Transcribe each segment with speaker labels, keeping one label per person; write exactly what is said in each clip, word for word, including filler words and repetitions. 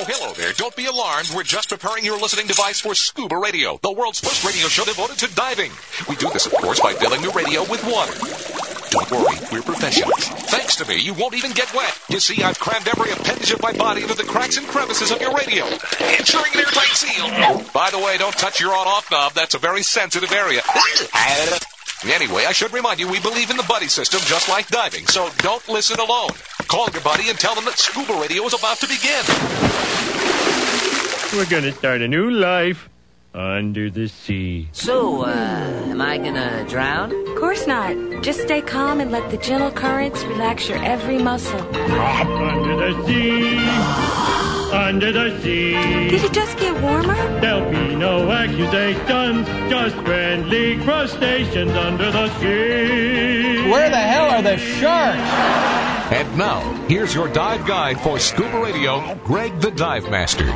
Speaker 1: hello there. Don't be alarmed. We're just preparing your listening device for Scuba Radio, the world's first radio show devoted to diving. We do this, of course, by filling the radio with water. Don't worry, we're professionals. Thanks to me, you won't even get wet. You see, I've crammed every appendage of my body into the cracks and crevices of your radio, ensuring an airtight seal. By the way, don't touch your on-off knob. That's a very sensitive area. Anyway, I should remind you, we believe in the buddy system just like diving, so don't listen alone. Call your buddy and tell them that Scuba Radio is about to begin.
Speaker 2: We're gonna start a new life under the sea.
Speaker 3: So, uh, am I gonna drown?
Speaker 4: Of course not. Just stay calm and let the gentle currents relax your every muscle.
Speaker 2: Under the sea, under the sea.
Speaker 4: Did it just get warmer?
Speaker 2: There'll be no accusations, just friendly crustaceans under the sea.
Speaker 5: Where the hell are the sharks?
Speaker 1: And now, here's your dive guide for Scuba Radio, Greg the Dive Master.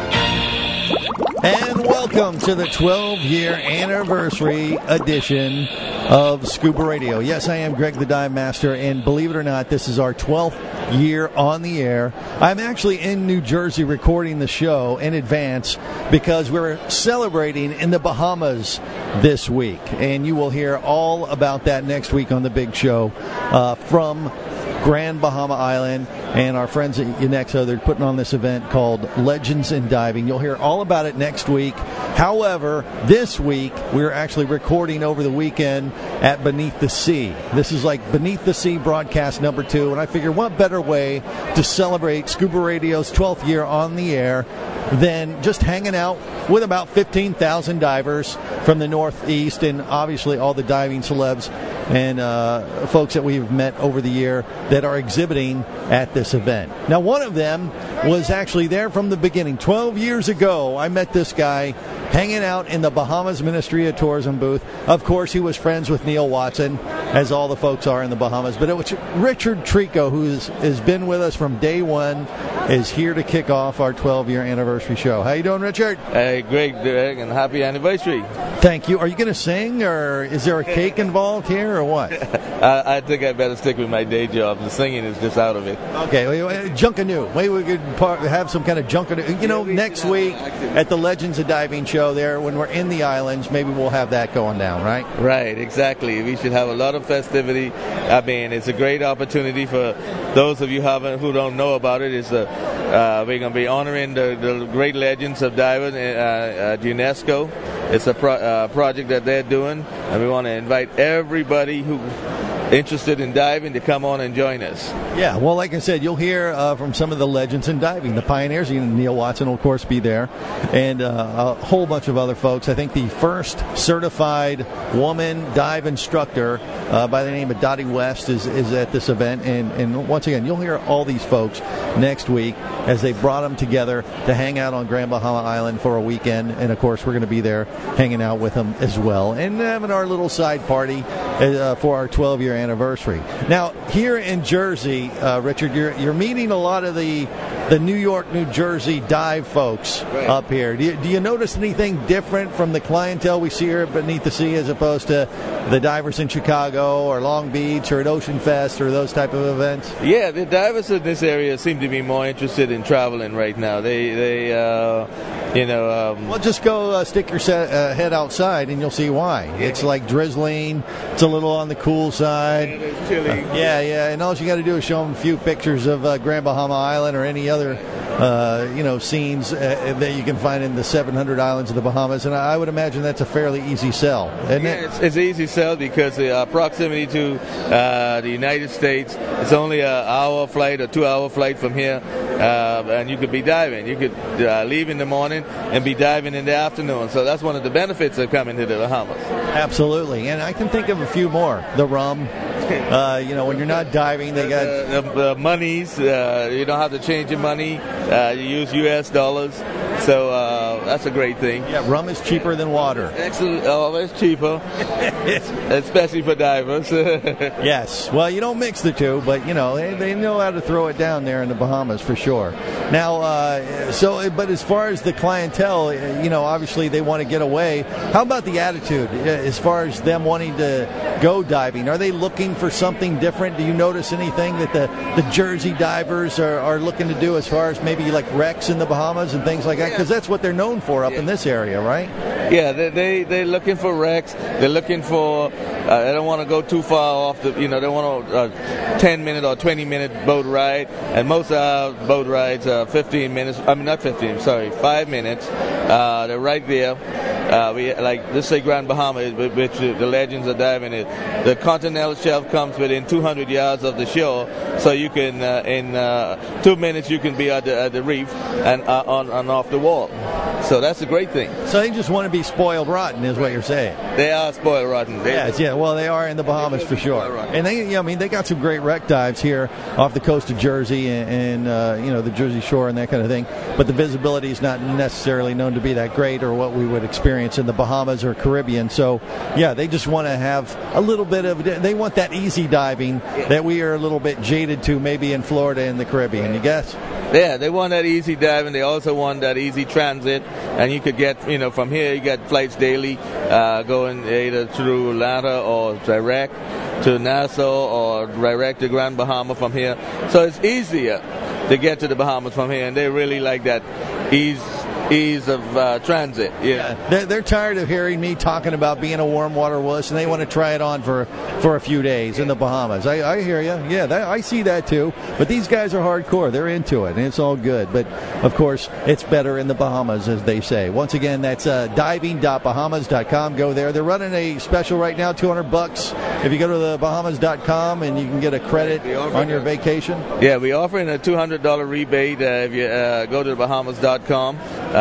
Speaker 6: And welcome to the twelve-year anniversary edition of Scuba Radio. Yes, I am Greg the Dive Master, and believe it or not, this is our twelfth year on the air. I'm actually in New Jersey recording the show in advance because we're celebrating in the Bahamas this week, and you will hear all about that next week on the big show uh, from Grand Bahama Island, and our friends at Unexa, they're putting on this event called Legends in Diving. You'll hear all about it next week. However, this week, we're actually recording over the weekend at Beneath the Sea. This is like Beneath the Sea broadcast number two, and I figure what better way to celebrate Scuba Radio's twelfth year on the air than just hanging out with about fifteen thousand divers from the Northeast, and obviously all the diving celebs and uh, folks that we've met over the year that are exhibiting at this event. Now, one of them was actually there from the beginning. twelve years ago, I met this guy hanging out in the Bahamas Ministry of Tourism booth. Of course, he was friends with Neil Watson, as all the folks are in the Bahamas. But it was Richard Trico, who has been with us from day one, is here to kick off our twelve-year anniversary show. How you doing, Richard?
Speaker 7: Hey, great, Greg, and happy anniversary.
Speaker 6: Thank you. Are you going to sing, or is there a cake involved here, or what?
Speaker 7: I, I think I better stick with my day job. The singing is just out of it.
Speaker 6: Okay, Junkanoo. Maybe we could have some kind of Junkanoo. You know, next week at the Legends of Diving show there, when we're in the islands, maybe we'll have that going down, right?
Speaker 7: Right, exactly. We should have a lot of festivity. I mean, it's a great opportunity for those of you haven't, who don't know about it. It's a, uh, we're going to be honoring the, the great legends of diving uh, at UNESCO. It's a pro- uh, project that they're doing, and we want to invite everybody who interested in diving to come on and join us.
Speaker 6: Yeah, well, like I said, you'll hear uh, from some of the legends in diving, the pioneers. Neil Watson will, of course, be there, and uh, a whole bunch of other folks. I think the first certified woman dive instructor uh, by the name of Dottie West is, is at this event, and, and once again, you'll hear all these folks next week as they brought them together to hang out on Grand Bahama Island for a weekend, and of course, we're going to be there hanging out with them as well, and having our little side party uh, for our twelve-year anniversary. Now, here in Jersey, uh, Richard, you're you're meeting a lot of the the New York, New Jersey dive folks right up here. Do you, do you notice anything different from the clientele we see here Beneath the Sea as opposed to the divers in Chicago or Long Beach or at Ocean Fest or those type of events?
Speaker 7: Yeah, the divers in this area seem to be more interested in traveling right now. They, they, uh, you know. Um,
Speaker 6: well, just go uh, stick your set, uh, head outside and you'll see why. It's like drizzling. It's a little on the cool side.
Speaker 7: And it's chilly.
Speaker 6: Uh, yeah, yeah, and all you got to do is show them a few pictures of uh, Grand Bahama Island or any other, uh, you know, scenes uh, that you can find in the seven hundred islands of the Bahamas, and I would imagine that's a fairly easy sell, isn't
Speaker 7: yeah,
Speaker 6: it?
Speaker 7: It's, it's an easy sell because the uh, proximity to uh, the United States, it's only an hour flight or two-hour flight from here, uh, and you could be diving. You could uh, leave in the morning and be diving in the afternoon, so that's one of the benefits of coming to the Bahamas.
Speaker 6: Absolutely, and I can think of a few more. The rum. Uh, you know, when you're not diving, they got
Speaker 7: the, the, the monies. Uh, you don't have to change your money. Uh, you use U S dollars. So uh, So that's a great thing.
Speaker 6: Yeah, rum is cheaper than water.
Speaker 7: Excellent, always cheaper, especially for divers.
Speaker 6: Yes. Well, you don't mix the two, but you know they, they know how to throw it down there in the Bahamas for sure. Now, uh, so but as far as the clientele, you know, obviously they want to get away. How about the attitude as far as them wanting to go diving? Are they looking for something different? Do you notice anything that the, the Jersey divers are, are looking to do as far as maybe like wrecks in the Bahamas and things like that? Because that's what they're known for up yeah. in this area, right?
Speaker 7: Yeah, they, they, they're looking for wrecks. They're looking for, uh, they don't want to go too far off the, you know, they want a uh, ten minute or twenty minute boat ride. And most of our boat rides are fifteen minutes, I mean, not fifteen, sorry, five minutes. Uh, they're right there. Uh, we like let's say Grand Bahama, which the legends are diving in. The continental shelf comes within two hundred yards of the shore, so you can uh, in uh, two minutes you can be at the, at the reef and uh, on and off the wall. So that's a great thing.
Speaker 6: So they just want to be spoiled rotten, is what you're saying?
Speaker 7: They are spoiled rotten. They,
Speaker 6: yes, yeah. Well, they are in the Bahamas for sure. And they, yeah, I mean, they got some great wreck dives here off the coast of Jersey and, and uh, you know, the Jersey Shore and that kind of thing. But the visibility is not necessarily known to be that great, or what we would experience in the Bahamas or Caribbean. So, yeah, they just want to have a little bit of. They want that easy diving that we are a little bit jaded to, maybe in Florida and the Caribbean. You guess?
Speaker 7: Yeah, they want that easy diving. They also want that easy transit, and you could get, you know, from here you get flights daily, uh, going either through Atlanta or direct to Nassau or direct to Grand Bahama from here. So it's easier to get to the Bahamas from here, and they really like that ease. Ease of uh, transit. Yeah,
Speaker 6: yeah. They're, they're tired of hearing me talking about being a warm water wuss, and they want to try it on for, for a few days in the Bahamas. I, I hear you. Yeah, that, I see that too. But these guys are hardcore. They're into it, and it's all good. But of course, it's better in the Bahamas, as they say. Once again, that's uh, diving dot bahamas dot com. Go there. They're running a special right now, two hundred bucks. If you go to the bahamas dot com, and you can get a credit on your vacation.
Speaker 7: Yeah, we're offering a two hundred dollars rebate uh, if you uh, go to the bahamas dot com.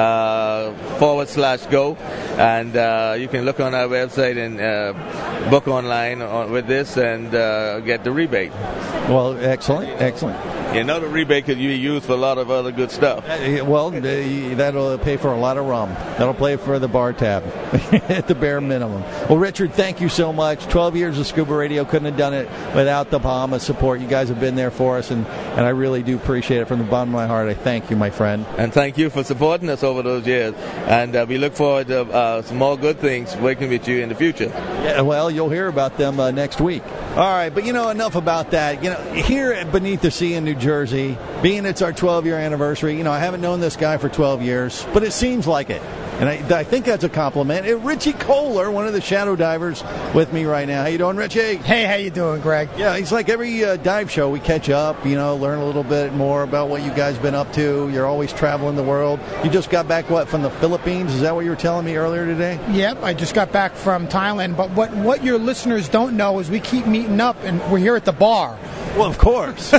Speaker 7: Uh, forward slash go, and uh, you can look on our website and uh, book online on, with this and uh, get the rebate.
Speaker 6: Well, excellent, excellent.
Speaker 7: You know, the rebate could be used for a lot of other good stuff.
Speaker 6: Uh, well, that'll pay for a lot of rum. That'll pay for the bar tab at the bare minimum. Well, Richard, thank you so much. twelve years of Scuba Radio. Couldn't have done it without the Bahamas support. You guys have been there for us, and, and I really do appreciate it from the bottom of my heart. I thank you, my friend.
Speaker 7: And thank you for supporting us over those years. And uh, we look forward to uh, some more good things working with you in the future.
Speaker 6: Yeah, well, you'll hear about them uh, next week. All right, but you know, enough about that. You know, here at Beneath the Sea in New Jersey, being it's our twelve-year anniversary, you know, I haven't known this guy for twelve years, but it seems like it. And I, I think that's a compliment. Uh, Richie Kohler, one of the shadow divers, with me right now. How you doing, Richie?
Speaker 8: Hey, how you doing, Greg?
Speaker 6: Yeah, he's like every uh, dive show. We catch up, you know, learn a little bit more about what you guys been up to. You're always traveling the world. You just got back, what, from the Philippines? Is that what you were telling me earlier today?
Speaker 8: Yep, I just got back from Thailand. But what, what your listeners don't know is we keep meeting up, and we're here at the bar.
Speaker 6: Well, of course.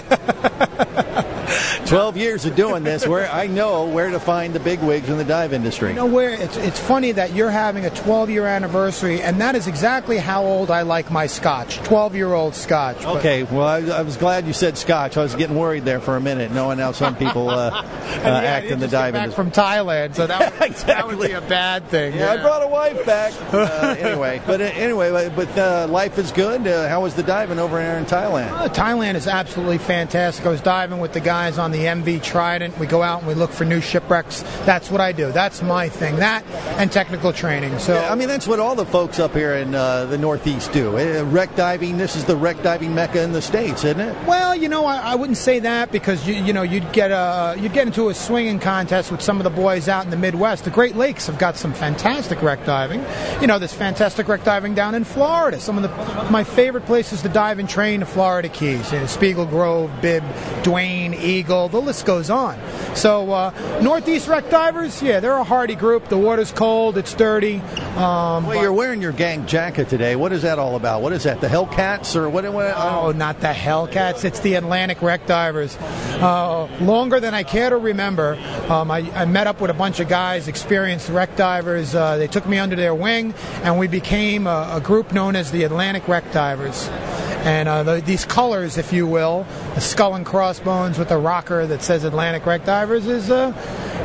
Speaker 6: Twelve years of doing this, where I know where to find the bigwigs in the dive industry.
Speaker 8: You know where? It's it's funny that you're having a twelve-year anniversary, and that is exactly how old I like my scotch. twelve-year-old scotch.
Speaker 6: Okay, well, I, I was glad you said scotch. I was getting worried there for a minute, knowing how some people uh, uh,
Speaker 8: yeah,
Speaker 6: act in the dive
Speaker 8: back
Speaker 6: industry.
Speaker 8: From Thailand, so that,
Speaker 6: yeah,
Speaker 8: would,
Speaker 6: exactly.
Speaker 8: that would be a bad thing.
Speaker 6: Yeah,
Speaker 8: yeah.
Speaker 6: I brought a wife back. Uh, anyway, but uh, anyway, but uh, life is good. Uh, how was the diving over there in Thailand?
Speaker 8: Uh, Thailand is absolutely fantastic. I was diving with the guys on the M V Trident. We go out and we look for new shipwrecks. That's what I do. That's my thing. That and technical training. So
Speaker 6: yeah, I mean, that's what all the folks up here in uh, the Northeast do. Uh, wreck diving. This is the wreck diving mecca in the States, isn't it?
Speaker 8: Well, you know, I, I wouldn't say that because you, you know you'd get a you'd get into a swinging contest with some of the boys out in the Midwest. The Great Lakes have got some fantastic wreck diving. You know, there's fantastic wreck diving down in Florida. Some of the my favorite places to dive and train: the Florida Keys, you know, Spiegel Grove, Bibb, Duane, Eagle. The list goes on. So uh, Northeast wreck divers, yeah, they're a hardy group. The water's cold, it's dirty. Um,
Speaker 6: well, you're wearing your gang jacket today. What is that all about? What is that? The Hellcats or what? what
Speaker 8: oh, not the Hellcats. It's the Atlantic wreck divers. Uh, longer than I care to remember, um, I, I met up with a bunch of guys, experienced wreck divers. Uh, they took me under their wing, and we became a, a group known as the Atlantic wreck divers. And uh, the, these colors, if you will, the skull and crossbones with the rocker that says Atlantic wreck divers, is uh,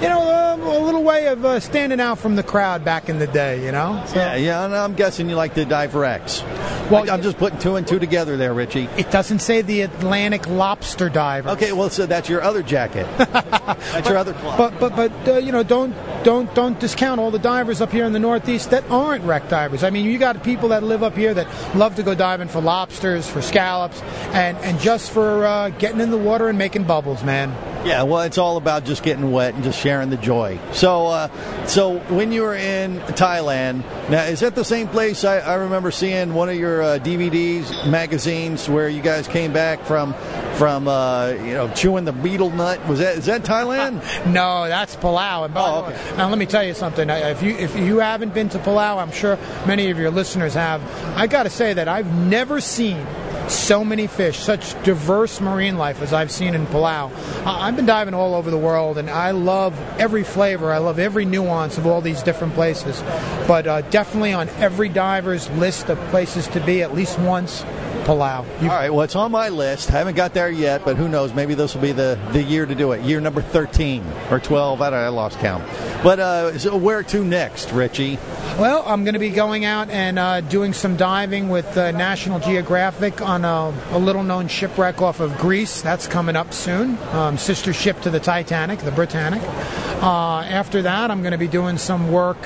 Speaker 8: you know, uh, a little way of uh, standing out from the crowd back in the day, you know? So,
Speaker 6: yeah, yeah, and I'm guessing you like to dive for X. Well, I'm just putting two and two together there, Richie.
Speaker 8: It doesn't say the Atlantic lobster diver.
Speaker 6: Okay, well, so that's your other jacket. That's
Speaker 8: but,
Speaker 6: your other club.
Speaker 8: But, but, but uh, you know, don't, don't, don't discount all the divers up here in the Northeast that aren't wreck divers. I mean, you got people that live up here that love to go diving for lobsters, for scallops, and, and just for uh, getting in the water and making bubbles, man.
Speaker 6: Yeah, well, it's all about just getting wet and just sharing the joy. So, uh, so when you were in Thailand, now is that the same place? I, I remember seeing one of your uh, D V Ds, magazines, where you guys came back from, from uh, you know, chewing the beetle nut. Was that is that Thailand?
Speaker 8: No, that's Palau. And by
Speaker 6: oh,
Speaker 8: the way,
Speaker 6: okay.
Speaker 8: Now let me tell you something. If you if you haven't been to Palau, I'm sure many of your listeners have. I got to say that I've never seen so many fish, such diverse marine life as I've seen in Palau. I've been diving all over the world, and I love every flavor. I love every nuance of all these different places. But uh, definitely on every diver's list of places to be at least once, Palau.
Speaker 6: You... All right, well, it's on my list. I haven't got there yet, but who knows? Maybe this will be the, the year to do it. Year number thirteen or twelve. I don't know, I lost count. But uh, so where to next, Richie?
Speaker 8: Well, I'm going to be going out and uh, doing some diving with uh, National Geographic on a, a little-known shipwreck off of Greece. That's coming up soon. Um, sister ship to the Titanic, the Britannic. Uh, after that, I'm going to be doing some work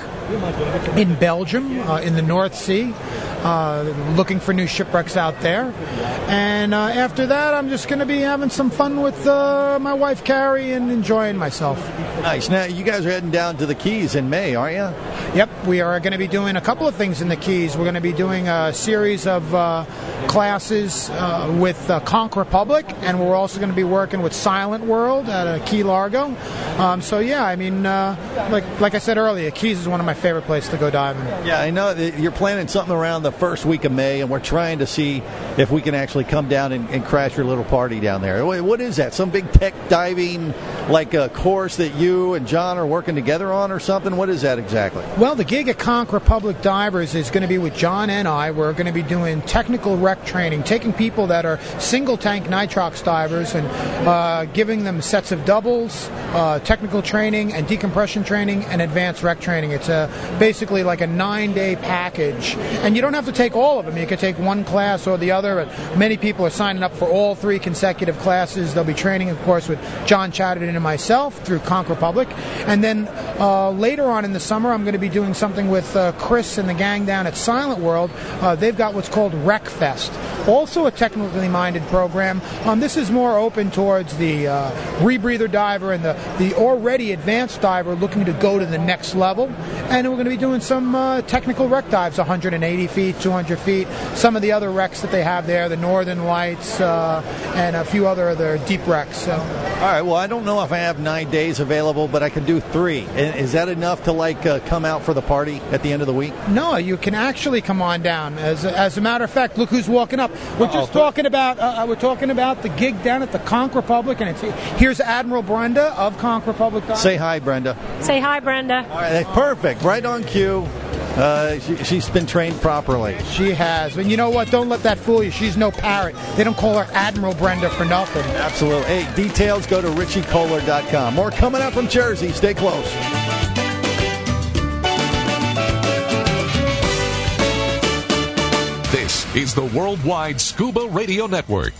Speaker 8: in Belgium, uh, in the North Sea, uh, looking for new shipwrecks out there. And uh, after that, I'm just going to be having some fun with uh, my wife, Carrie, and enjoying myself.
Speaker 6: Nice. Now, you guys are heading down to the Keys in May, aren't you?
Speaker 8: Yep, we are going to be doing a couple of things in the Keys. We're going to be doing a series of uh, classes uh, with uh, Conch Republic, and we're also going to be working with Silent World at uh, Key Largo. Um, so, yeah, I mean, uh, like like I said earlier, Keys is one of my favorite places to go diving.
Speaker 6: Yeah, I know that you're planning something around the first week of May, and we're trying to see if we can actually come down and, and crash your little party down there. What is that? Some big tech diving, like a course that you and John are working together on or something? What is that exactly?
Speaker 8: Well, the gig at Conch Republic Divers is going to be with John and I. We're going to be doing technical wreck training, taking people that are single-tank nitrox divers and uh, giving them sets of doubles, uh, technical training, and decompression training, and advanced wreck training. It's a, basically like a nine-day package. And you don't have to take all of them. You can take one class or the other. But many people are signing up for all three consecutive classes. They'll be training, of course, with John Chatterton and myself through Conch Republic. And then uh, later on in the summer, I'm going to be doing something with uh, Chris and the gang down at Silent World. Uh, they've got what's called Wreck Fest, also a technically minded program. Um, this is more open towards the uh, rebreather diver and the, the already advanced diver looking to go to the next level. And we're going to be doing some uh, technical wreck dives, one hundred eighty feet, two hundred feet, some of the other wrecks that they have there, the Northern Lights, uh, and a few other other deep wrecks. So.
Speaker 6: All right, well, I don't know if I have nine days available, but I can do three. Is that enough to, like, uh, come out for the party at the end of the week?
Speaker 8: No, you can actually come on down. As a, as a matter of fact, look who's walking up. We're Uh-oh. just talking about uh, we're talking about the gig down at the Conch Republic, and it's, here's Admiral Brenda of Conch Republic.
Speaker 6: Say hi, Brenda.
Speaker 9: Say hi, Brenda.
Speaker 6: All right, that's perfect. Right on cue. Uh, she, she's been trained properly.
Speaker 8: She has. And you know what? Don't let that fool you. She's no parrot. They don't call her Admiral Brenda for nothing.
Speaker 6: Absolutely. Hey, details, go to richie kohler dot com. More coming up from Jersey. Stay close.
Speaker 1: This is the Worldwide Scuba Radio Network.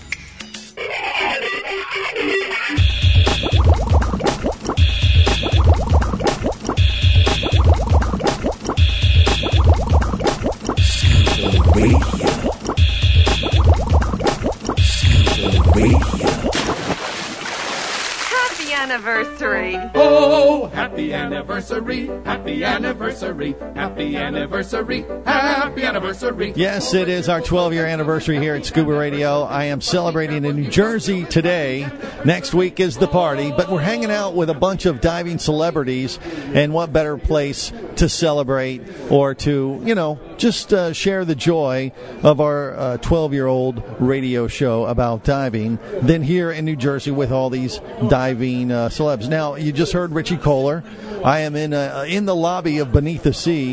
Speaker 4: Happy anniversary.
Speaker 10: Oh, happy anniversary, happy anniversary, happy anniversary, happy anniversary.
Speaker 6: Yes, it is our twelve-year anniversary here at Scuba Radio. I am celebrating in New Jersey today. Next week is the party, but we're hanging out with a bunch of diving celebrities, and what better place to celebrate or to, you know, just uh, share the joy of our uh, twelve-year-old radio show about diving than here in New Jersey with all these diving uh, celebs. Now, you just heard Richie Kohler. I am in uh, in the lobby of Beneath the Sea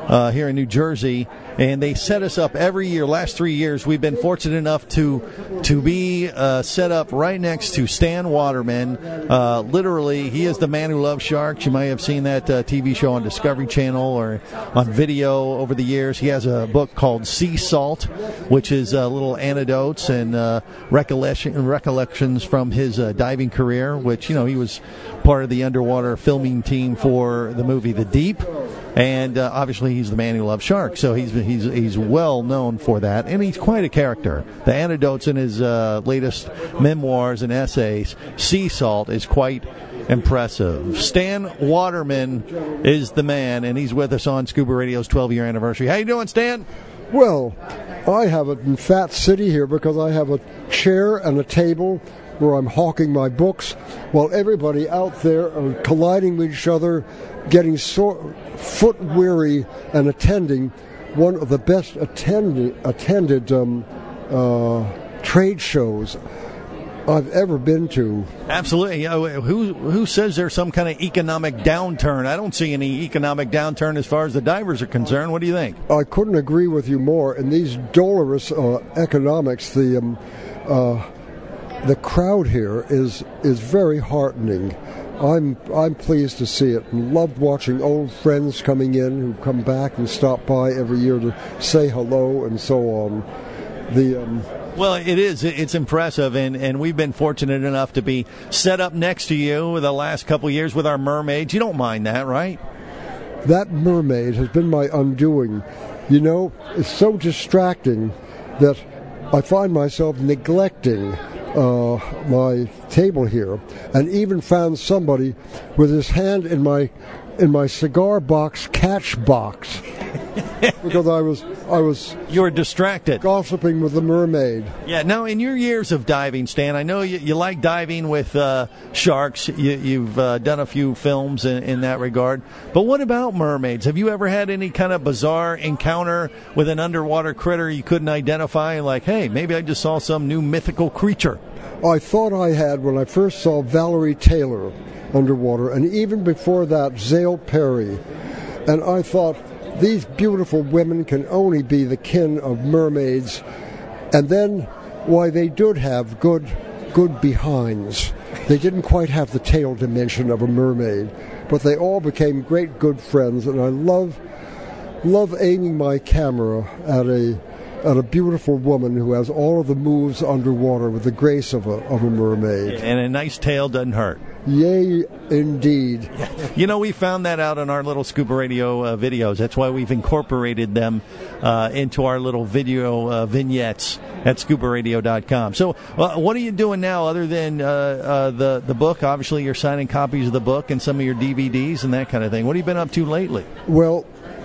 Speaker 6: uh, here in New Jersey, and they set us up every year. Last three years, we've been fortunate enough to to be uh, set up right next to Stan Waterman. Uh, literally, he is the man who loves sharks. You may have seen that uh, T V show on Discovery Channel or on video over the years. He has a book called Sea Salt, which is uh, little anecdotes and uh, recollection, recollections from his uh, diving career, which, you know, he was part of the underwater filming team for the movie The Deep. And uh, obviously, he's the man who loves sharks, so he's he's he's well known for that, and he's quite a character. The anecdotes in his uh, latest memoirs and essays, Sea Salt, is quite impressive. Stan Waterman is the man, and he's with us on Scuba Radio's twelve-year anniversary. How you doing, Stan?
Speaker 9: Well, I have it in Fat City here because I have a chair and a table where I'm hawking my books, while everybody out there are colliding with each other, getting so foot weary and attending one of the best attended, attended um, uh, trade shows I've ever been to.
Speaker 6: Absolutely. You know, who who says there's some kind of economic downturn? I don't see any economic downturn as far as the divers are concerned. What do you think?
Speaker 9: I couldn't agree with you more. In these dolorous uh, economics, the um, uh, the crowd here is is very heartening. I'm I'm pleased to see it, and loved watching old friends coming in who come back and stop by every year to say hello and so on. The um,
Speaker 6: Well, it is. It's impressive, and, and we've been fortunate enough to be set up next to you the last couple of years with our mermaids. You don't mind that, right?
Speaker 9: That mermaid has been my undoing. You know, it's so distracting that I find myself neglecting uh, my table here, and even found somebody with his hand in my in my cigar box catch box because I was I was
Speaker 6: you were distracted
Speaker 9: gossiping with the mermaid.
Speaker 6: Yeah. Now, in your years of diving, Stan, I know you, you like diving with uh, sharks. You, you've uh, done a few films in, in that regard. But what about mermaids? Have you ever had any kind of bizarre encounter with an underwater critter you couldn't identify? Like, hey, maybe I just saw some new mythical creature.
Speaker 9: I thought I had when I first saw Valerie Taylor underwater, and even before that, Zale Perry. And I thought, these beautiful women can only be the kin of mermaids. And then, why, they did have good, good behinds. They didn't quite have the tail dimension of a mermaid, but they all became great good friends. And I love, love aiming my camera at a, at a beautiful woman who has all of the moves underwater with the grace of a of a mermaid.
Speaker 6: And a nice tail doesn't hurt.
Speaker 9: Yay, indeed.
Speaker 6: You know, we found that out in our little Scuba Radio uh, videos. That's why we've incorporated them uh, into our little video uh, vignettes at scuba radio dot com. So uh, what are you doing now other than uh, uh, the, the book? Obviously, you're signing copies of the book and some of your D V Ds and that kind of thing. What have you been up to lately?
Speaker 9: Well,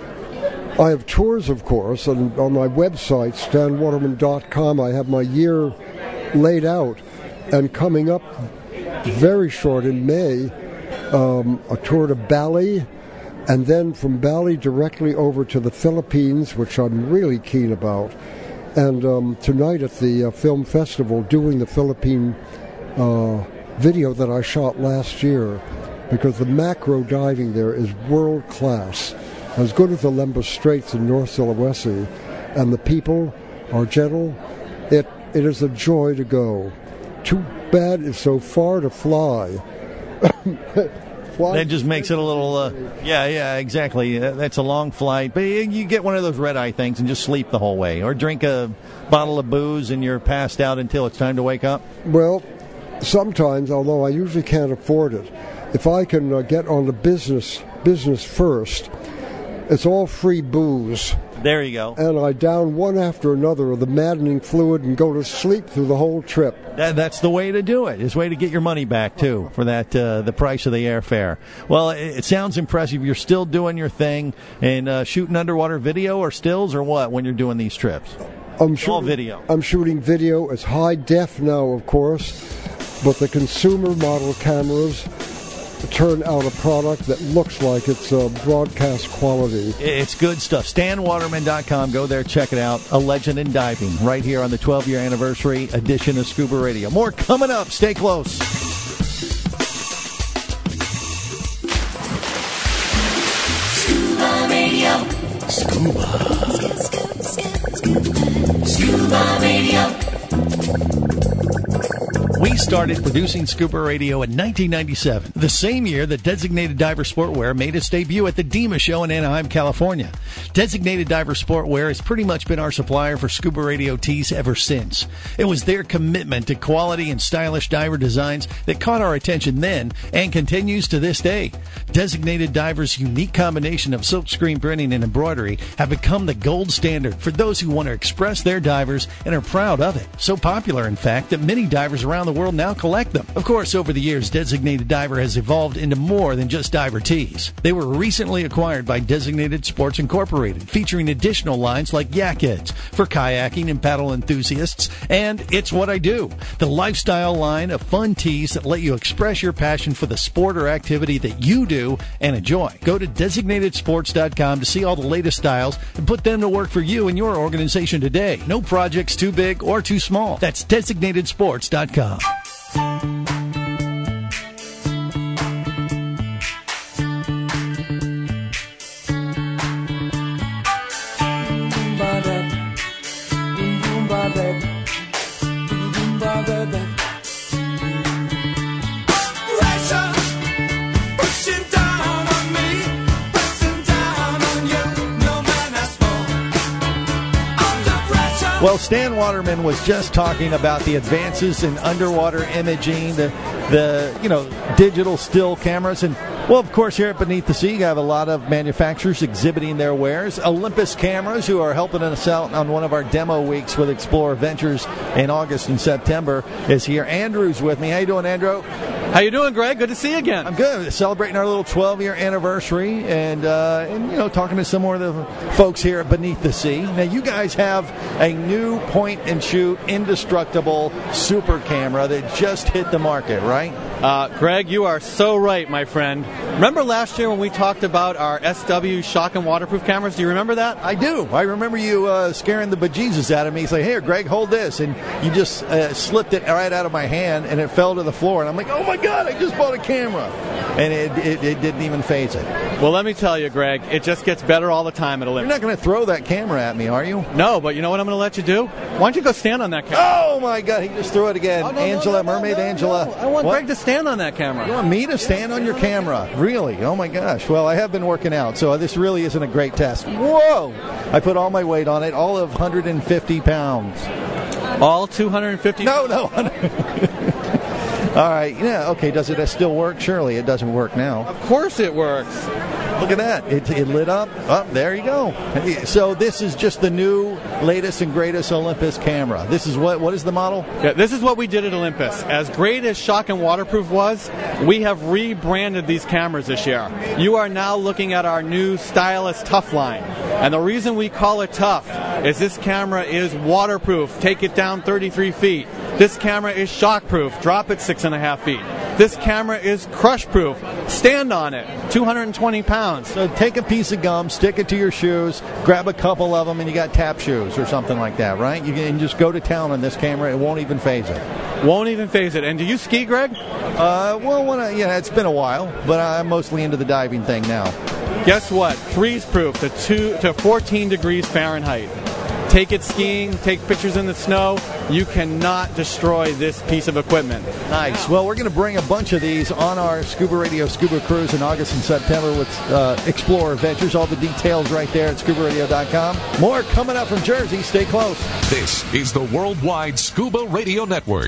Speaker 9: I have tours, of course, and on my website, stan waterman dot com, I have my year laid out. And coming up very short in May, um, a tour to Bali, and then from Bali directly over to the Philippines, which I'm really keen about. And um, tonight at the uh, film festival, doing the Philippine uh, video that I shot last year, because the macro diving there is world class, as good as the Lembas Straits in North Sulawesi, and the people are gentle. It it is a joy to go. Too bad it's so far to fly.
Speaker 6: That just makes it a little, uh, yeah, yeah, exactly. That's a long flight. But you get one of those red-eye things and just sleep the whole way. Or drink a bottle of booze and you're passed out until it's time to wake up.
Speaker 9: Well, sometimes, although I usually can't afford it, if I can uh, get on the business business first, it's all free booze.
Speaker 6: There you go.
Speaker 9: And I down one after another of the maddening fluid and go to sleep through the whole trip.
Speaker 6: That, that's the way to do it. It's a way to get your money back, too, for that uh, the price of the airfare. Well, it, it sounds impressive. You're still doing your thing and uh, shooting underwater video or stills or what when you're doing these trips?
Speaker 9: I'm
Speaker 6: it's
Speaker 9: shooting,
Speaker 6: all video.
Speaker 9: I'm shooting video. It's high def now, of course, but the consumer model cameras turn out a product that looks like it's uh, broadcast quality.
Speaker 6: It's good stuff. stan waterman dot com. Go there, check it out. A legend in diving right here on the twelve-year anniversary edition of Scuba Radio. More coming up. Stay close.
Speaker 11: Scuba Radio.
Speaker 6: Scuba.
Speaker 10: Scuba Radio.
Speaker 6: We started producing Scuba Radio in nineteen ninety-seven, the same year that Designated Diver Sportwear made its debut at the DEMA show in Anaheim, California. Designated Diver Sportwear has pretty much been our supplier for Scuba Radio tees ever since. It was their commitment to quality and stylish diver designs that caught our attention then and continues to this day. Designated Diver's unique combination of silkscreen printing and embroidery have become the gold standard for those who want to express their divers and are proud of it. So popular, in fact, that many divers around the world now collect them. Of course, over the years, Designated Diver has evolved into more than just diver tees. They were recently acquired by Designated Sports Incorporated, featuring additional lines like Yak Heads for kayaking and paddle enthusiasts, and It's What I Do, the lifestyle line of fun tees that let you express your passion for the sport or activity that you do and enjoy. Go to designated sports dot com to see all the latest styles and put them to work for you and your organization today. No project's too big or too small. That's designated sports dot com. Well, Stan Waterman was just talking about the advances in underwater imaging, the, the you know, digital still cameras. And, well, of course, here at Beneath the Sea, you have a lot of manufacturers exhibiting their wares. Olympus Cameras, who are helping us out on one of our demo weeks with Explorer Ventures in August and September, is here. Andrew's with me. How you doing, Andrew?
Speaker 5: How you doing, Greg? Good to see you again.
Speaker 6: I'm good. Celebrating our little twelve-year anniversary, and uh, and you know, talking to some more of the folks here at Beneath the Sea. Now, you guys have a new point-and-shoot, indestructible super camera that just hit the market, right?
Speaker 5: Uh, Greg, you are so right, my friend. Remember last year when we talked about our S W shock and waterproof cameras? Do you remember that?
Speaker 6: I do. I remember you uh, scaring the bejesus out of me. Say, "Here, Greg, hold this," and you just uh, slipped it right out of my hand, and it fell to the floor. And I'm like, "Oh my God, I just bought a camera," and it it, it didn't even phase it.
Speaker 5: Well, let me tell you, Greg, it just gets better all the time at Olympus.
Speaker 6: You're not going to throw that camera at me, are you?
Speaker 5: No, but you know what I'm going to let you do? Why don't you go stand on that camera?
Speaker 6: Oh my God, he just threw it again.
Speaker 5: Oh, no,
Speaker 6: Angela,
Speaker 5: no, no,
Speaker 6: Mermaid
Speaker 5: no, no,
Speaker 6: Angela.
Speaker 5: No. I want
Speaker 6: What?
Speaker 5: Greg to stand on that camera.
Speaker 6: You want me to stand on your camera? Really? Oh my gosh. Well, I have been working out, so this really isn't a great test. Whoa! I put all my weight on it, all of one hundred fifty pounds.
Speaker 5: All two hundred fifty?
Speaker 6: No, no. All right. Yeah, okay. Does it still work? Surely it doesn't work now.
Speaker 5: Of course it works.
Speaker 6: Look at that. It, it lit up. Oh, there you go. So this is just the new, latest and greatest Olympus camera. This is what? What is the model?
Speaker 5: Yeah, this is what we did at Olympus. As great as shock and waterproof was, we have rebranded these cameras this year. You are now looking at our new Stylus Tough line. And the reason we call it tough is this camera is waterproof. Take it down thirty-three feet. This camera is shockproof. Drop it six and a half feet. This camera is crush-proof. Stand on it. two hundred twenty pounds.
Speaker 6: So take a piece of gum, stick it to your shoes, grab a couple of them, and you got tap shoes or something like that, right? You can just go to town on this camera. It won't even phase it.
Speaker 5: Won't even phase it. And do you ski, Greg?
Speaker 6: Uh, well, when I, yeah, it's been a while, but I'm mostly into the diving thing now.
Speaker 5: Guess what? Freeze-proof to two to fourteen degrees Fahrenheit. Take it skiing, take pictures in the snow. You cannot destroy this piece of equipment.
Speaker 6: Nice. Well, we're going to bring a bunch of these on our Scuba Radio Scuba Cruise in August and September with uh, Explorer Ventures. All the details right there at scuba radio dot com. More coming up from Jersey. Stay close.
Speaker 1: This is the Worldwide Scuba Radio Network.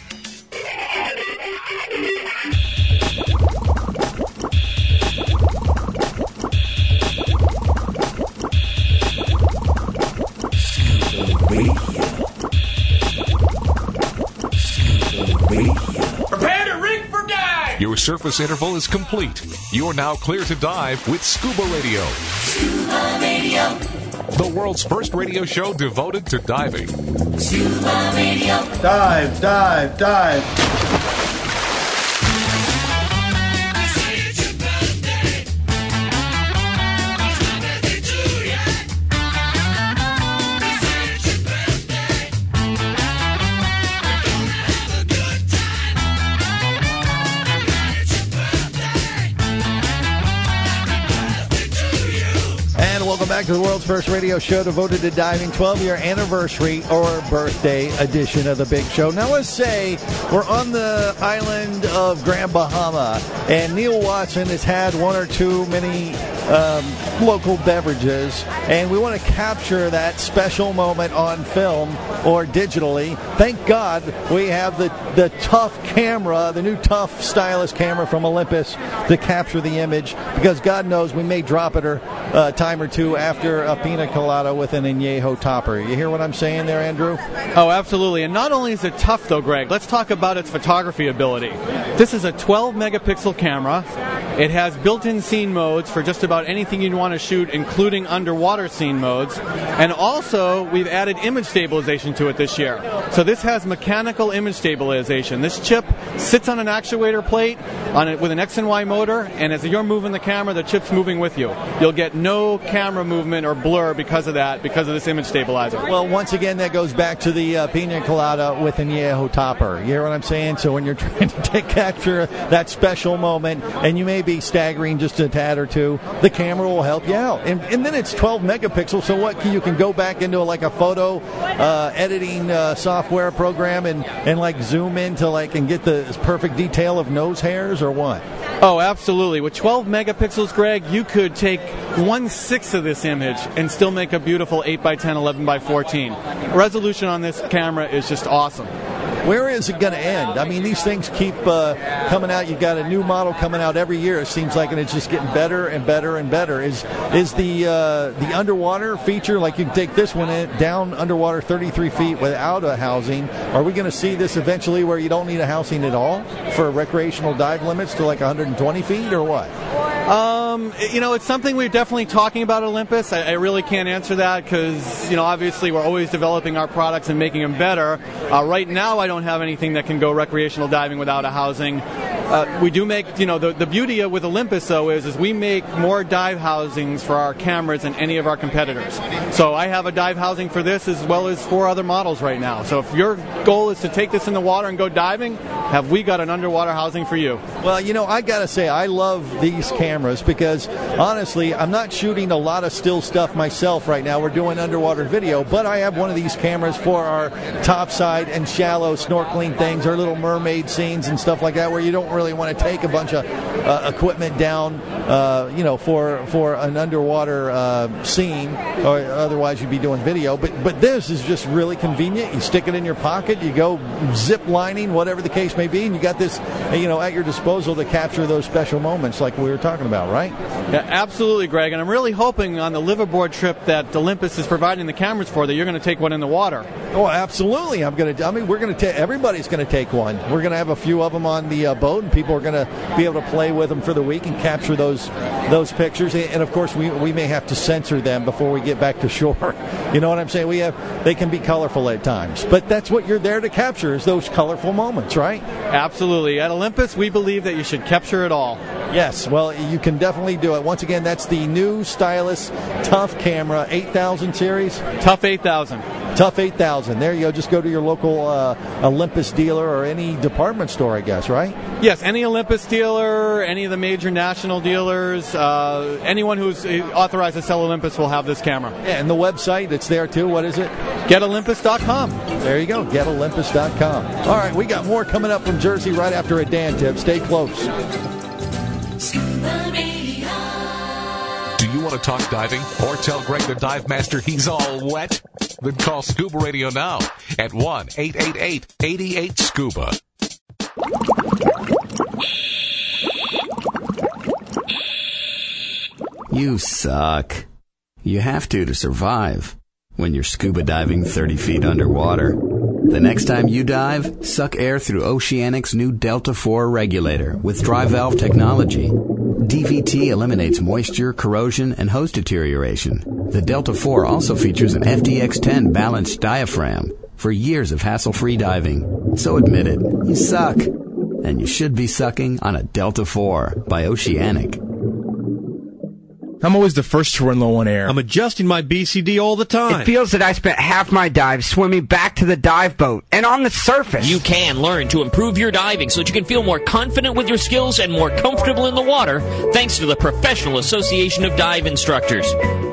Speaker 10: Prepare to rig for dive!
Speaker 1: Your surface interval is complete. You are now clear to dive with Scuba Radio.
Speaker 10: Scuba Radio.
Speaker 1: The world's first radio show devoted to diving.
Speaker 10: Scuba Radio.
Speaker 6: Dive, dive, dive. back to the world's first radio show devoted to diving, twelve-year anniversary or birthday edition of the Big Show. Now, let's say we're on the island of Grand Bahama, and Neil Watson has had one or two many um, local beverages, and we want to capture that special moment on film or digitally. Thank God we have the, the tough camera, the new tough stylus camera from Olympus to capture the image, because God knows we may drop it or a time or two after a pina colada with an añejo topper. You hear what I'm saying there, Andrew?
Speaker 5: Oh, absolutely. And not only is it tough, though, Greg, let's talk about its photography ability. This is a twelve megapixel camera. It has built-in scene modes for just about anything you'd want to shoot, including underwater scene modes. And also, we've added image stabilization to it this year. So this has mechanical image stabilization. This chip sits on an actuator plate on it with an X and Y motor, and as you're moving the camera, the chip's moving with you. You'll get no camera movement or blur because of that, because of this image stabilizer.
Speaker 6: Well, once again, that goes back to the uh, pina colada with an añejo topper. You hear what I'm saying? So when you're trying to take, capture that special moment, and you may be staggering just a tad or two, the camera will help you out. And, and then it's twelve megapixels, so what, you can go back into like a photo uh, editing uh, software program and, and like zoom into like and get the perfect detail of nose hairs, or what?
Speaker 5: Oh, absolutely. With twelve megapixels, Greg, you could take one-sixth of this image and still make a beautiful eight by ten, eleven by fourteen. Resolution on this camera is just awesome.
Speaker 6: Where is it going to end? I mean, these things keep uh, coming out. You've got a new model coming out every year, it seems like, and it's just getting better and better and better. Is is the uh, the underwater feature, like you can take this one in, down underwater thirty-three feet without a housing, are we going to see this eventually where you don't need a housing at all for recreational dive limits to like one hundred twenty feet, or what?
Speaker 5: Um, you know, it's something we're definitely talking about, Olympus. I, I really can't answer that because, you know, obviously we're always developing our products and making them better. Uh, right now, I don't have anything that can go recreational diving without a housing. Uh, we do make, you know, the, the beauty of, with Olympus, though, is, is we make more dive housings for our cameras than any of our competitors. So I have a dive housing for this as well as four other models right now. So if your goal is to take this in the water and go diving, have we got an underwater housing for you?
Speaker 6: Well, you know, I got to say, I love these cameras because, honestly, I'm not shooting a lot of still stuff myself right now. We're doing underwater video, but I have one of these cameras for our topside and shallow snorkeling things, our little mermaid scenes and stuff like that, where you don't really want to take a bunch of uh, equipment down, uh, you know, for for an underwater uh, scene, or otherwise you'd be doing video. But but this is just really convenient. You stick it in your pocket, you go zip lining, whatever the case may be, and you got this, you know, at your disposal to capture those special moments like we were talking about, right?
Speaker 5: Yeah, absolutely, Greg. And I'm really hoping on the liveaboard trip that Olympus is providing the cameras for that you're going to take one in the water.
Speaker 6: Oh, absolutely. I'm going to. I mean, we're going to take. Everybody's going to take one. We're going to have a few of them on the uh, boat, and people are going to be able to play with them for the week and capture those those pictures. And of course, we we may have to censor them before we get back to shore. You know what I'm saying? We have. They can be colorful at times, but that's what you're there to capture, is those colorful moments, right?
Speaker 5: Absolutely. At Olympus, we believe that you should capture it all.
Speaker 6: Yes, well, you can definitely do it. Once again, that's the new Stylus Tough Camera eight thousand series.
Speaker 5: Tough eight thousand.
Speaker 6: Tough eight thousand. There you go. Just go to your local uh, Olympus dealer or any department store, I guess, right?
Speaker 5: Yes, any Olympus dealer, any of the major national dealers, uh, anyone who's authorized to sell Olympus will have this camera.
Speaker 6: Yeah, and the website, it's there too. What is it?
Speaker 5: Get Olympus dot com.
Speaker 6: There you go, Get Olympus dot com. All right, we got more coming up from Jersey right after a Dan tip. Stay close.
Speaker 10: Scuba Radio.
Speaker 1: Do you want to talk diving or tell Greg the Dive Master he's all wet? Then call Scuba Radio now at one eight eight eight, eight eight, SCUBA.
Speaker 11: You suck. You have to to survive when you're scuba diving thirty feet underwater. The next time you dive, suck air through Oceanic's new Delta four regulator with dry valve technology. D V T eliminates moisture, corrosion, and hose deterioration. The Delta four also features an F D X ten balanced diaphragm for years of hassle-free diving. So admit it, you suck. And you should be sucking on a Delta four by Oceanic.
Speaker 12: I'm always the first to run low on air. I'm adjusting my B C D all the time.
Speaker 13: It feels that I spent half my dive swimming back to the dive boat and on the surface.
Speaker 14: You can learn to improve your diving so that you can feel more confident with your skills and more comfortable in the water thanks to the Professional Association of Dive Instructors.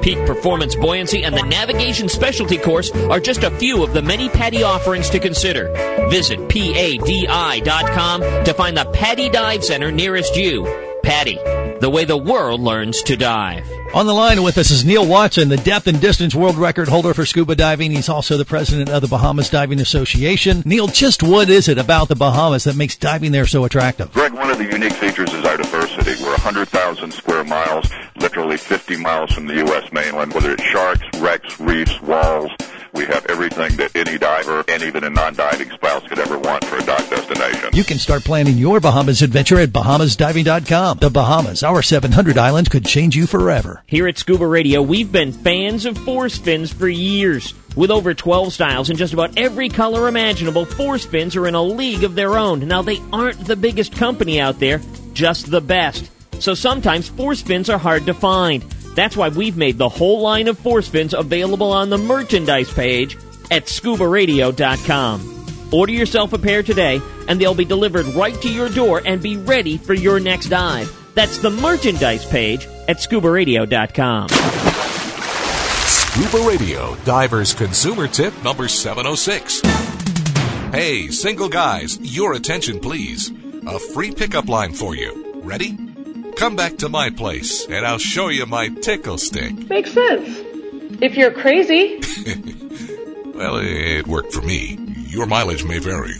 Speaker 14: Peak Performance Buoyancy and the Navigation Specialty course are just a few of the many PADI offerings to consider. Visit P A D I dot com to find the PADI Dive Center nearest you. PADI, the way the world learns to dive.
Speaker 6: On the line with us is Neil Watson, the depth and distance world record holder for scuba diving. He's also the president of the Bahamas Diving Association. Neil, just what is it about the Bahamas that makes diving there so attractive?
Speaker 15: Greg, one of the unique features is our diversity. We're one hundred thousand square miles, literally fifty miles from the U S mainland, whether it's sharks, wrecks, reefs, walls. We have everything that any diver and even a non-diving spouse could ever want for a dive destination.
Speaker 6: You can start planning your Bahamas adventure at Bahamas Diving dot com. The Bahamas, our seven hundred islands, could change you forever.
Speaker 14: Here at Scuba Radio, we've been fans of force fins for years. With over twelve styles and just about every color imaginable, force fins are in a league of their own. Now, they aren't the biggest company out there, just the best. So sometimes force fins are hard to find. That's why we've made the whole line of force fins available on the merchandise page at scuba radio dot com. Order yourself a pair today, and they'll be delivered right to your door and be ready for your next dive. That's the merchandise page at scuba radio dot com.
Speaker 1: Scuba Radio, Diver's Consumer Tip number seven oh six. Hey, single guys, your attention please. A free pickup line for you. Ready? Come back to my place, and I'll show you my tickle stick.
Speaker 16: Makes sense. If you're crazy.
Speaker 1: Well, it worked for me. Your mileage may vary.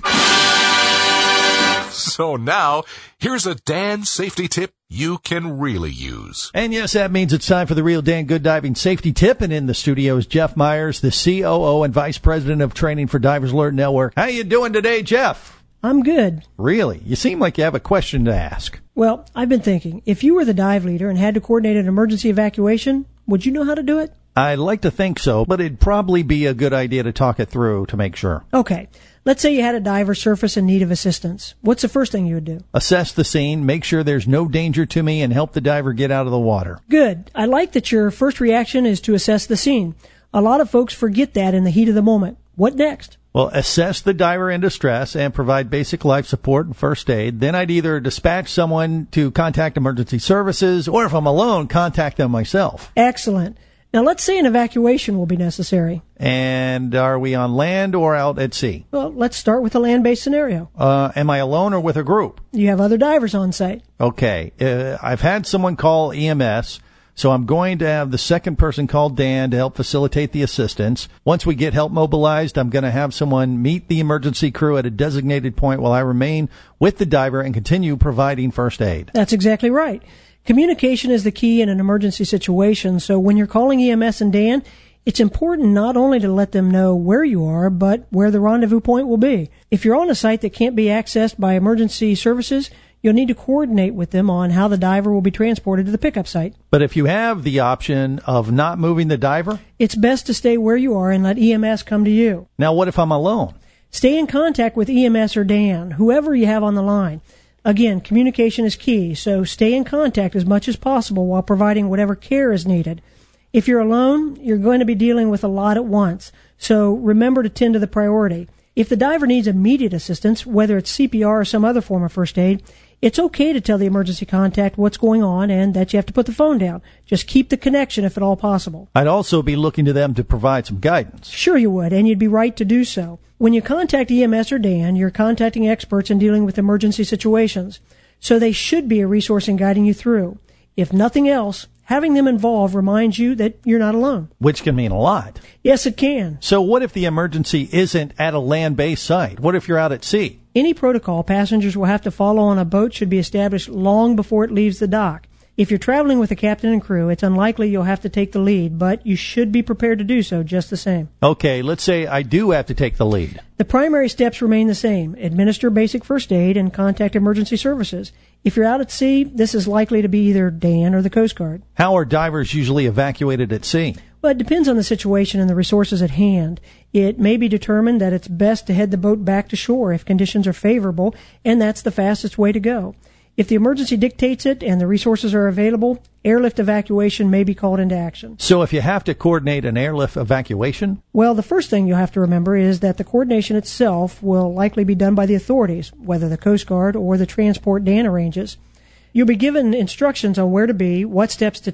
Speaker 1: So now, here's a Dan safety tip you can really use.
Speaker 6: And yes, that means it's time for the Real Dan Good Diving Safety Tip. And in the studio is Jeff Myers, the C O O and Vice President of Training for Divers Alert Network. How you doing today, Jeff?
Speaker 17: I'm good.
Speaker 6: Really? You seem like you have a question to ask.
Speaker 17: Well, I've been thinking, if you were the dive leader and had to coordinate an emergency evacuation, would you know how to do it?
Speaker 6: I'd like to think so, but it'd probably be a good idea to talk it through to make sure.
Speaker 17: Okay. Let's say you had a diver surface in need of assistance. What's the first thing you would do?
Speaker 6: Assess the scene, make sure there's no danger to me, and help the diver get out of the water.
Speaker 17: Good. I like that your first reaction is to assess the scene. A lot of folks forget that in the heat of the moment. What next?
Speaker 6: Well, assess the diver in distress and provide basic life support and first aid. Then I'd either dispatch someone to contact emergency services, or if I'm alone, contact them myself.
Speaker 17: Excellent. Now, let's say an evacuation will be necessary.
Speaker 6: And are we on land or out at sea?
Speaker 17: Well, let's start with a land-based scenario.
Speaker 6: Uh, am I alone or with a group?
Speaker 17: You have other divers on site.
Speaker 6: Okay. Uh, I've had someone call E M S. So I'm going to have the second person call Dan to help facilitate the assistance. Once we get help mobilized, I'm going to have someone meet the emergency crew at a designated point while I remain with the diver and continue providing first aid.
Speaker 17: That's exactly right. Communication is the key in an emergency situation. So when you're calling E M S and Dan, it's important not only to let them know where you are, but where the rendezvous point will be. If you're on a site that can't be accessed by emergency services, you'll need to coordinate with them on how the diver will be transported to the pickup site.
Speaker 6: But if you have the option of not moving the diver?
Speaker 17: It's best to stay where you are and let E M S come to you.
Speaker 6: Now, what if I'm alone?
Speaker 17: Stay in contact with E M S or Dan, whoever you have on the line. Again, communication is key, so stay in contact as much as possible while providing whatever care is needed. If you're alone, you're going to be dealing with a lot at once, so remember to tend to the priority. If the diver needs immediate assistance, whether it's C P R or some other form of first aid, it's okay to tell the emergency contact what's going on and that you have to put the phone down. Just keep the connection if at all possible.
Speaker 6: I'd also be looking to them to provide some guidance.
Speaker 17: Sure you would, and you'd be right to do so. When you contact E M S or Dan, you're contacting experts in dealing with emergency situations, so they should be a resource in guiding you through. If nothing else, having them involved reminds you that you're not alone.
Speaker 6: Which can mean a lot.
Speaker 17: Yes, it can.
Speaker 6: So what if the emergency isn't at a land-based site? What if you're out at sea?
Speaker 17: Any protocol passengers will have to follow on a boat should be established long before it leaves the dock. If you're traveling with a captain and crew, it's unlikely you'll have to take the lead, but you should be prepared to do so just the same.
Speaker 6: Okay, let's say I do have to take the lead.
Speaker 17: The primary steps remain the same. Administer basic first aid and contact emergency services. If you're out at sea, this is likely to be either Dan or the Coast Guard.
Speaker 6: How are divers usually evacuated at sea?
Speaker 17: Well, it depends on the situation and the resources at hand. It may be determined that it's best to head the boat back to shore if conditions are favorable, and that's the fastest way to go. If the emergency dictates it and the resources are available, airlift evacuation may be called into action.
Speaker 6: So if you have to coordinate an airlift evacuation?
Speaker 17: Well, the first thing you'll have to remember is that the coordination itself will likely be done by the authorities, whether the Coast Guard or the transport Dan arranges. You'll be given instructions on where to be, what steps to take,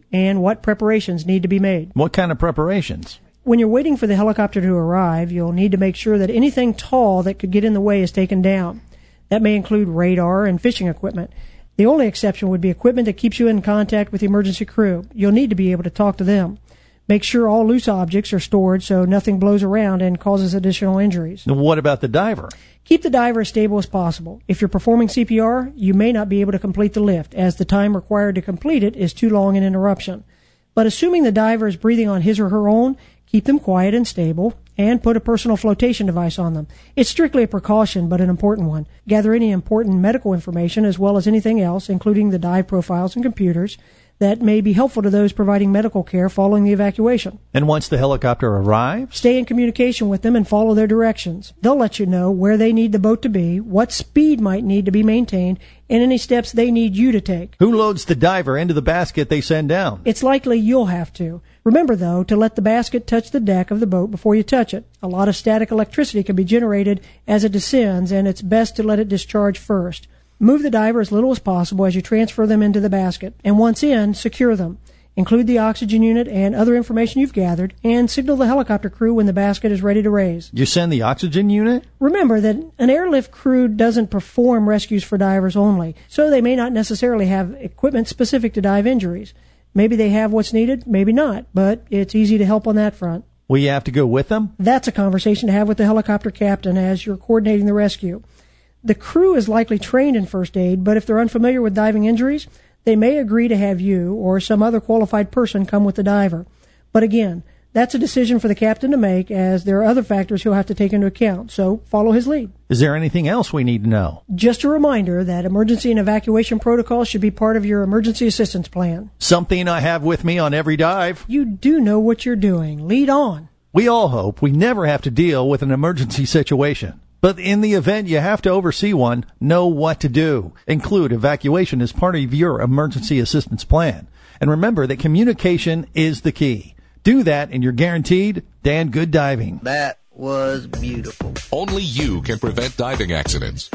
Speaker 17: and what preparations need to be made.
Speaker 6: What kind of preparations?
Speaker 17: When you're waiting for the helicopter to arrive, you'll need to make sure that anything tall that could get in the way is taken down. That may include radar and fishing equipment. The only exception would be equipment that keeps you in contact with the emergency crew. You'll need to be able to talk to them. Make sure all loose objects are stored so nothing blows around and causes additional injuries.
Speaker 6: And what about the diver?
Speaker 17: Keep the diver as stable as possible. If you're performing C P R, you may not be able to complete the lift, as the time required to complete it is too long an interruption. But assuming the diver is breathing on his or her own, keep them quiet and stable, and put a personal flotation device on them. It's strictly a precaution, but an important one. Gather any important medical information as well as anything else, including the dive profiles and computers, that may be helpful to those providing medical care following the evacuation.
Speaker 6: And once the helicopter arrives?
Speaker 17: Stay in communication with them and follow their directions. They'll let you know where they need the boat to be, what speed might need to be maintained, and any steps they need you to take.
Speaker 6: Who loads the diver into the basket they send down?
Speaker 17: It's likely you'll have to. Remember, though, to let the basket touch the deck of the boat before you touch it. A lot of static electricity can be generated as it descends, and it's best to let it discharge first. Move the diver as little as possible as you transfer them into the basket, and once in, secure them. Include the oxygen unit and other information you've gathered, and signal the helicopter crew when the basket is ready to raise.
Speaker 6: You send the oxygen unit?
Speaker 17: Remember that an airlift crew doesn't perform rescues for divers only, so they may not necessarily have equipment specific to dive injuries. Maybe they have what's needed, maybe not, but it's easy to help on that front.
Speaker 6: Will you have to go with them?
Speaker 17: That's a conversation to have with the helicopter captain as you're coordinating the rescue. The crew is likely trained in first aid, but if they're unfamiliar with diving injuries, they may agree to have you or some other qualified person come with the diver. But again, that's a decision for the captain to make, as there are other factors he'll have to take into account, so follow his lead.
Speaker 6: Is there anything else we need to know?
Speaker 17: Just a reminder that emergency and evacuation protocols should be part of your emergency assistance plan.
Speaker 6: Something I have with me on every dive.
Speaker 17: You do know what you're doing. Lead on.
Speaker 6: We all hope we never have to deal with an emergency situation. But in the event you have to oversee one, know what to do. Include evacuation as part of your emergency assistance plan. And remember that communication is the key. Do that and you're guaranteed Dan good diving.
Speaker 3: That was beautiful.
Speaker 1: Only you can prevent diving accidents.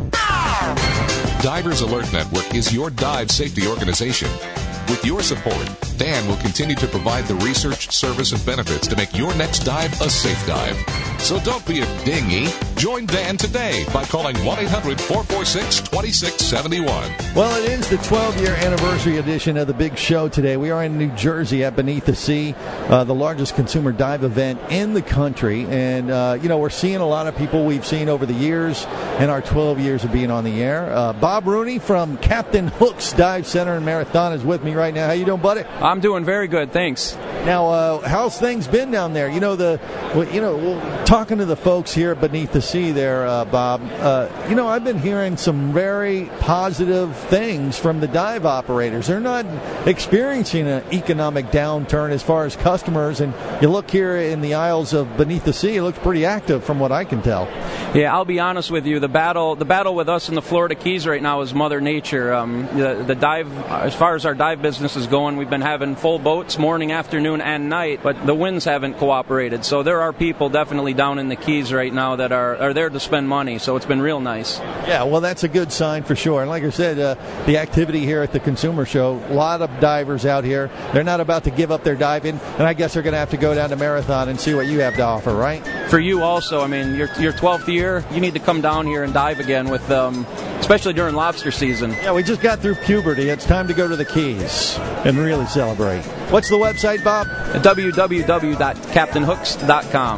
Speaker 1: Divers Alert Network is your dive safety organization. With your support, Dan will continue to provide the research, service, and benefits to make your next dive a safe dive. So don't be a dinghy. Join Dan today by calling one eight hundred four four six two six seven one.
Speaker 6: Well, it is the twelve-year anniversary edition of the big show today. We are in New Jersey at Beneath the Sea, uh, the largest consumer dive event in the country. And, uh, you know, we're seeing a lot of people we've seen over the years in our twelve years of being on the air. Uh, Bob Rooney from Captain Hook's Dive Center and Marathon is with me right now. How you doing, buddy?
Speaker 18: I'm doing very good, thanks.
Speaker 6: Now, uh, how's things been down there? You know, the, well, you know, well, talking to the folks here at Beneath the Sea there, uh, Bob, uh, you know, I've been hearing some very positive things from the dive operators. They're not experiencing an economic downturn as far as customers, and you look here in the aisles of Beneath the Sea, it looks pretty active from what I can tell.
Speaker 18: Yeah, I'll be honest with you. The battle, the battle with us in the Florida Keys right now is Mother Nature. Um, the, the dive, as far as our dive business is going, we've been having full boats morning, afternoon, and night, but the winds haven't cooperated. So there are people definitely down in the Keys right now that are, are there to spend money. So it's been real nice.
Speaker 6: Yeah, well, that's a good sign for sure. And like I said, uh, the activity here at the Consumer Show, a lot of divers out here. They're not about to give up their diving, and I guess they're going to have to go down to Marathon and see what you have to offer, right?
Speaker 18: For you also, I mean, your your twelfth year, you need to come down here and dive again with, um, especially during lobster season.
Speaker 6: Yeah, we just got through puberty. It's time to go to the Keys and really celebrate. What's the website, Bob?
Speaker 18: w w w dot captain hooks dot com.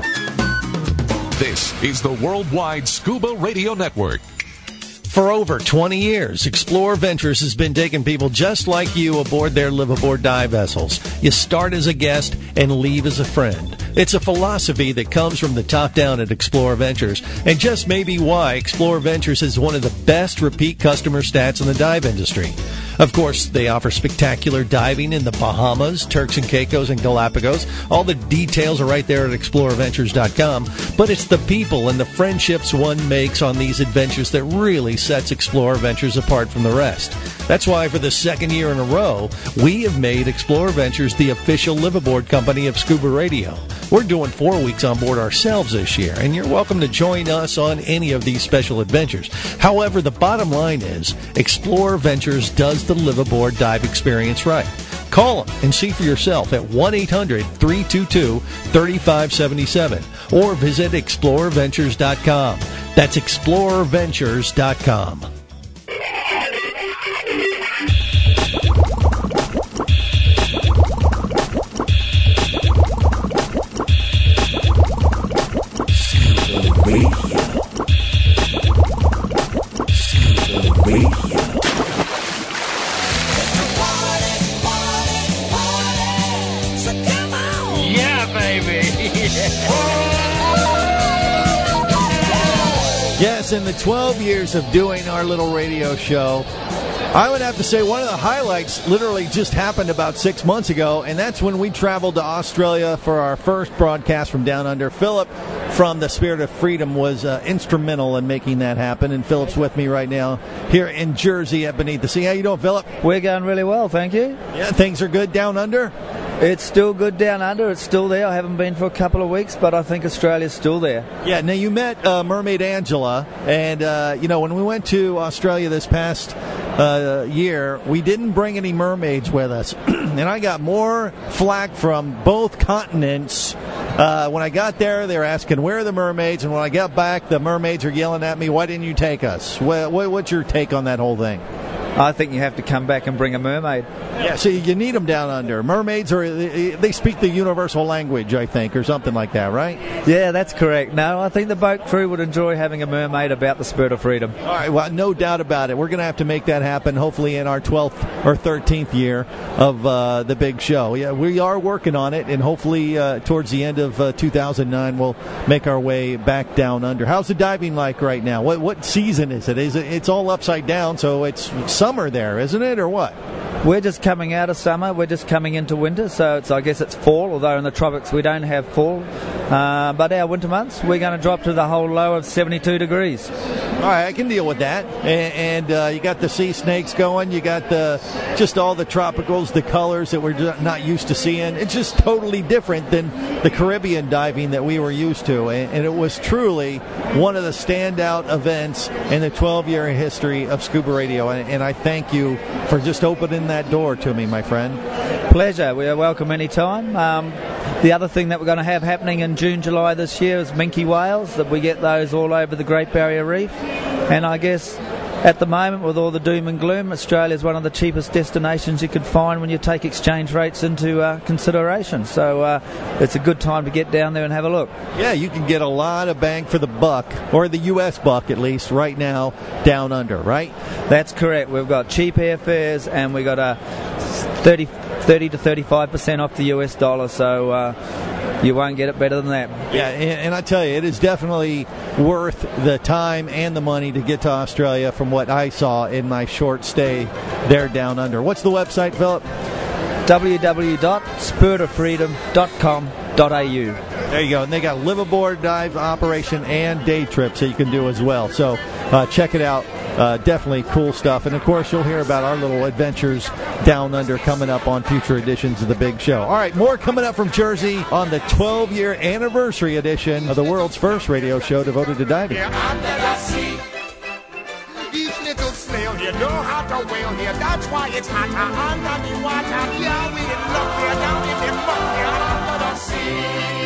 Speaker 1: This is the Worldwide Scuba Radio Network.
Speaker 6: For over twenty years, Explore Ventures has been taking people just like you aboard their live-aboard dive vessels. You start as a guest and leave as a friend. It's a philosophy that comes from the top down at Explore Ventures, and just maybe why Explore Ventures is one of the best repeat customer stats in the dive industry. Of course, they offer spectacular diving in the Bahamas, Turks and Caicos, and Galapagos. All the details are right there at explore ventures dot com. But it's the people and the friendships one makes on these adventures that really sets Explore Ventures apart from the rest. That's why for the second year in a row, we have made Explore Ventures the official live-aboard company of Scuba Radio. We're doing four weeks on board ourselves this year, and you're welcome to join us on any of these special adventures. However, the bottom line is, Explore Ventures does the live-aboard dive experience right. Call them and see for yourself at one eight hundred three two two three five seven seven or visit explorer ventures dot com. That's explorer ventures dot com. Yes, in the twelve years of doing our little radio show, I would have to say one of the highlights literally just happened about six months ago, and that's when we traveled to Australia for our first broadcast from Down Under. Philip from the Spirit of Freedom was uh, instrumental in making that happen, and Philip's with me right now here in Jersey at Beneath the Sea. How you doing, Philip?
Speaker 19: We're going really well, thank you.
Speaker 6: Yeah, things are good down under?
Speaker 19: It's still good down under. It's still there. I haven't been for a couple of weeks, but I think Australia's still there.
Speaker 6: Yeah, now you met uh, Mermaid Angela, and, uh, you know, when we went to Australia this past uh, year, we didn't bring any mermaids with us. And I got more flack from both continents. Uh, when I got there, they were asking, where are the mermaids? And when I got back, the mermaids are yelling at me, why didn't you take us? What, what's your take on that whole thing?
Speaker 19: I think you have to come back and bring a mermaid.
Speaker 6: Yeah, so you need them down under. Mermaids, are they speak the universal language, I think, or something like that, right?
Speaker 19: Yeah, that's correct. No, I think the boat crew would enjoy having a mermaid about the Spirit of Freedom.
Speaker 6: All right, well, no doubt about it. We're going to have to make that happen, hopefully in our twelfth or thirteenth year of uh, the big show. Yeah, we are working on it, and hopefully uh, towards the end of uh, two thousand nine, we'll make our way back down under. How's the diving like right now? What what season is it? Is it? It's all upside down, so it's summer there, isn't it, or what?
Speaker 19: We're just coming out of summer. We're just coming into winter, so it's, I guess it's fall, although in the tropics we don't have fall. Uh, but our winter months, we're going to drop to the whole low of seventy-two degrees.
Speaker 6: All right, I can deal with that. And, and uh, you got the sea snakes going. You got the just all the tropicals, the colors that we're not used to seeing. It's just totally different than the Caribbean diving that we were used to. And, and it was truly one of the standout events in the twelve-year history of Scuba Radio. And, and I thank you for just opening that door to me, my friend.
Speaker 19: Pleasure. We are welcome anytime. Um, the other thing that we're going to have happening in June, July this year is minke whales. That we get those all over the Great Barrier Reef. And I guess at the moment, with all the doom and gloom, Australia is one of the cheapest destinations you could find when you take exchange rates into uh, consideration. So uh, it's a good time to get down there and have a look.
Speaker 6: Yeah, you can get a lot of bang for the buck, or the U S buck at least, right now down under, right?
Speaker 19: That's correct. We've got cheap airfares, and we've got a thirty, thirty to thirty-five percent off the U S dollar. So uh, you won't get it better than that.
Speaker 6: Yeah, and, and I tell you, it is definitely worth the time and the money to get to Australia from what I saw in my short stay there down under. What's the website, Philip?
Speaker 19: w w w dot spirit of freedom dot com dot a u.
Speaker 6: There you go. And they got live aboard dive operation and day trips that you can do as well. So uh, check it out. Uh, definitely cool stuff. And, of course, you'll hear about our little adventures down under coming up on future editions of the big show. All right, more coming up from Jersey on the twelve-year anniversary edition of the world's first radio show devoted to diving.
Speaker 10: Each little snail here know how to whale here. That's why it's hotter under the water. Yeah, we in luck here down in the muck here under the sea.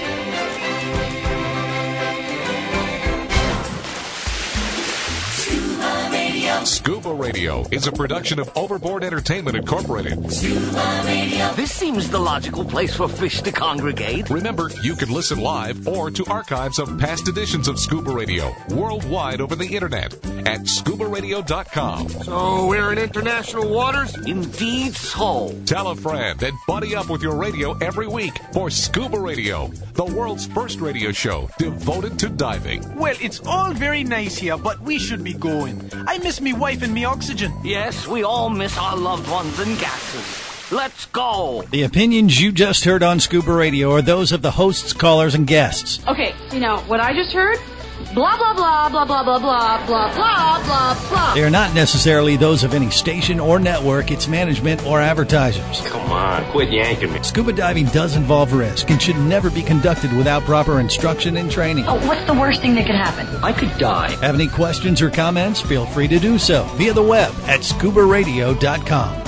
Speaker 1: Scuba Radio. Scuba Radio is a production of Overboard Entertainment Incorporated.
Speaker 10: Scuba Radio.
Speaker 20: This seems the logical place for fish to congregate.
Speaker 1: Remember, you can listen live or to archives of past editions of Scuba Radio worldwide over the internet at scuba radio dot com.
Speaker 20: So we're in international waters? Indeed so.
Speaker 1: Tell a friend and buddy up with your radio every week for Scuba Radio, the world's first radio show devoted to diving.
Speaker 21: Well, it's all very nice here, but we should be going. I miss me wife and me oxygen.
Speaker 20: Yes, we all miss our loved ones and gases. Let's go.
Speaker 6: The opinions you just heard on Scuba Radio are those of the hosts, callers, and guests.
Speaker 16: Okay, you know, what I just heard? Blah, blah, blah, blah, blah, blah, blah, blah, blah, blah, blah.
Speaker 6: They are not necessarily those of any station or network, its management, or advertisers.
Speaker 20: Come on, quit yanking me.
Speaker 6: Scuba diving does involve risk and should never be conducted without proper instruction and training.
Speaker 16: Oh, what's the worst thing that could happen?
Speaker 20: I could die.
Speaker 6: Have any questions or comments? Feel free to do so via the web at scuba radio dot com.